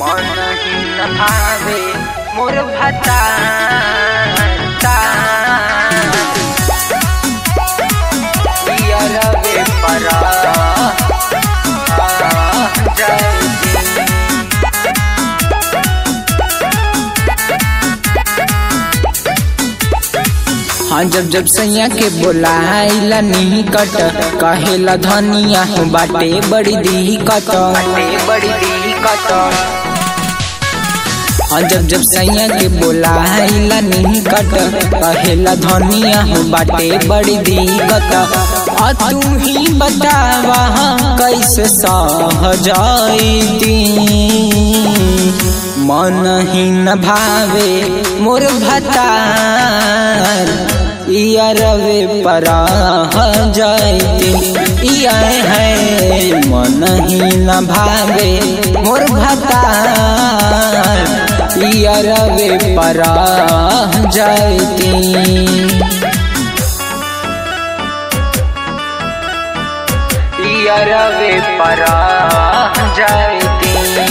मन ही न भावे मोर भतार पियरवे परा हाँ जब सैया के बोलाइला निकट कहेला धनिया बाटे बड़ी दिक्कत हाँ जब सैया के बोलाइला निकट कहेला धनिया बाटे बड़ी दिक्कत आ तू ही बतावा कैसे सह जाईती मन ही न भावे मोर भतार पियरवे परा जाईती है मन ही न भावे मोर भतार पियरवे परा जाईती पियरवे परा जाईती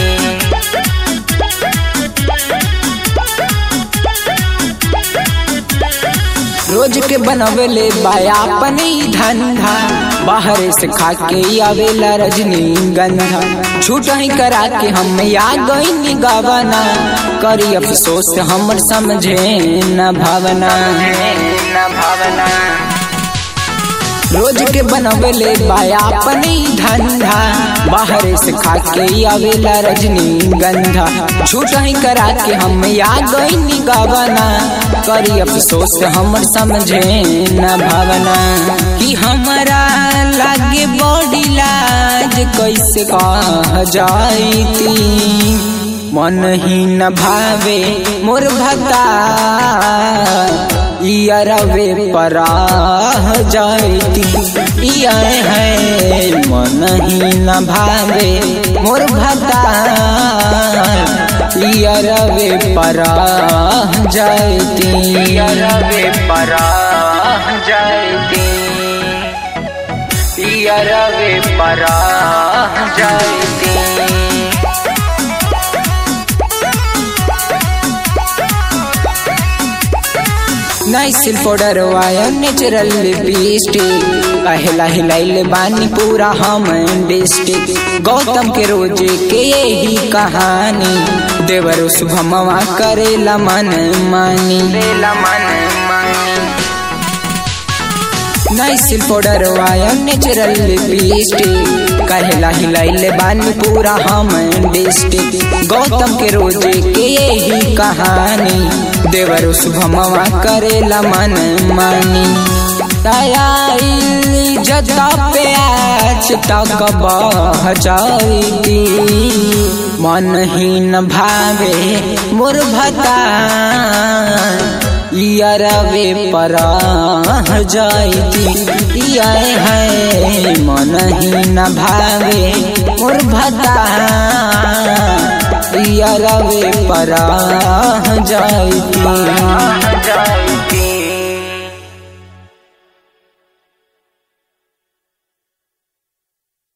रोज के बनवेले बाया अपने धंधा बाहर से खा के आवेला रजनी गंधा छूट ही करा के हम आ गई गवना करी अफसोस हमर समझे न भावना रोज के बनवेले बाया अपने धंधा बाहर से खा के आवेला रजनी गंधा छूट ही करा के हम आ गई गवना करी अफसोस हमर समझे न भावना कि हमारा लागे बड़ी लाज कैसे कह जाईती मन ही न भावे मोर भतार पियरवे परा जाईती है मन ही न भावे मोर भतार पियरवे परा जाईती पियरवे परा जाईती पियरवे परा जाईती नाइसिल पाउडर वाया नेचुरल लिपस्टिक पहला हिलाइल बानी पूरा हम डिस्ट्रिक्ट गौतम के रोजे के यही कहानी देवरो शुभमवा करेला मन मानी नाइसिल पाउडर वाया नेचुरल लिपस्टिक कहला हिलाइल बानी पूरा हम डिस्ट्रिक्ट गौतम के रोजे के यही कहानी देवरो शुभमवा करेला मन मानी तयारी जता पे आज तक बह जाईती मन ही न भावे मोर भतार पियरवे परा जाईती है मन ही न भावे मोर भतार पियरवे परा जाईती